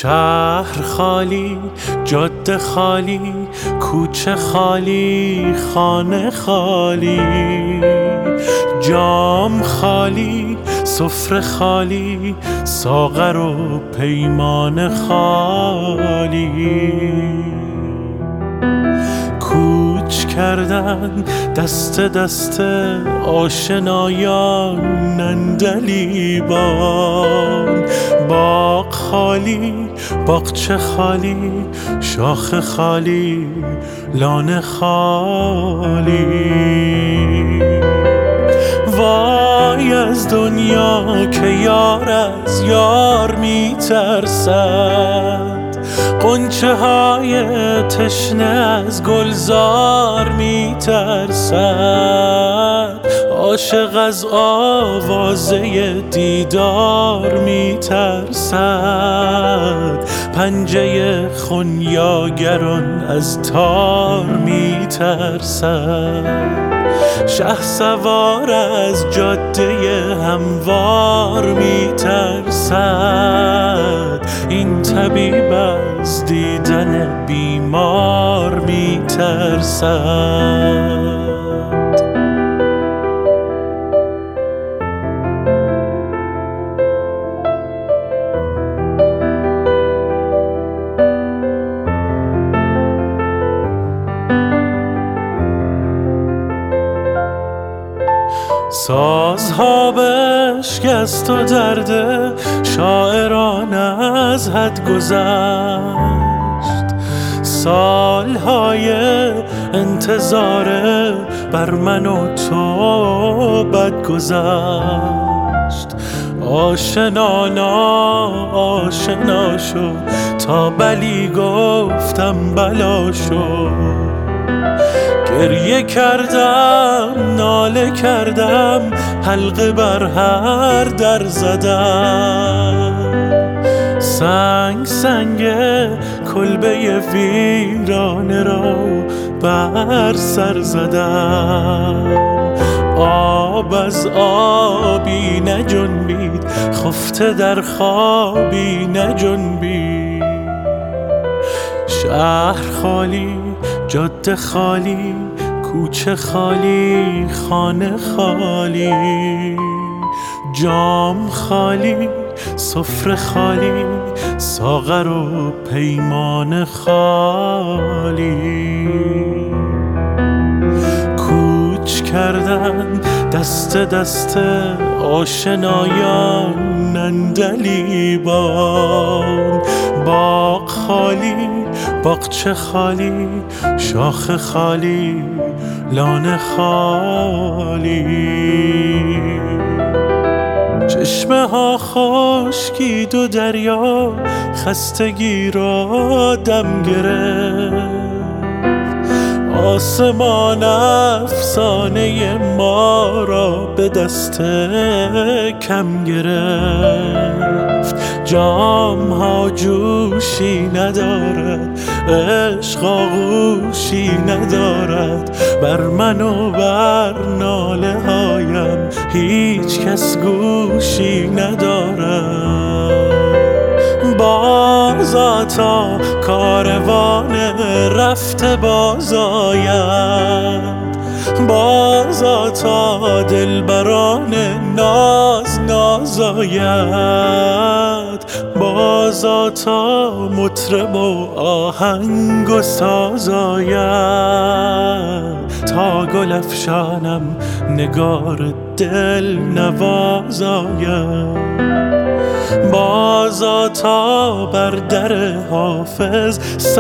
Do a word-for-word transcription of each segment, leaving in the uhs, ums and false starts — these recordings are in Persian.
شهر خالی، جاده خالی، کوچه خالی، خانه خالی، جام خالی، سفره خالی، ساغر و پیمان خالی. کوچ کردن دست دست آشنایان نندلیبان، باغ خالی، باغچه خالی، شاخ خالی، لانه خالی. وای از دنیا که یار از یار میترسد، غنچه های تشنه از گلزار میترسد، عاشق از آوازه دیدار میترسد، پنجه خونیاگران از تار میترسد، شهسوار از جاده هموار میترسد، این طبیب از دیدن بیمار میترسد. سازها بشکست و درد شاعران از حد گذشت، سالهای انتظار بر من و تو بد گذشت. آشنا ناآشنا شد تا بلی گفتم بلا شد، گریه کردم ناله کردم حلقه بر هر در زدم، سنگ سنگ کلبه ویرانه را بر سر زدم، آب از آبی نجنبید خفته در خوابی نجنبید. شهر خالی، جاده خالی، کوچه خالی، خانه خالی، جام خالی، سفره خالی، ساغر و پیمان خالی. کوچ کردن دست دست آشنایان نندلیبان، باغ خالی، باغچه خالی، شاخ خالی، لانه خالی. چشمه ها خشکید و دریا خستگی را دم گرفت، آسمان افسانه ما را به دست کم گرفت. جام ها جوشی ندارد، عشق آغوشی ندارد، بر من و بر ناله هایم هیچ کس گوشی ندارد. بازا تا کاروان رفته باز آید، بازا تا دلبران ناز ناز آید، بازا تا مطرب و آهنگ و ساز آید، تا گل افشانم نگار دل نواز آید، بازا تا بر در حافظ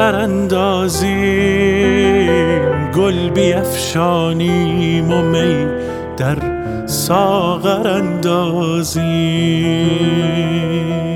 سراندازیم، گل بیفشانیم و می در ساغر اندازیم.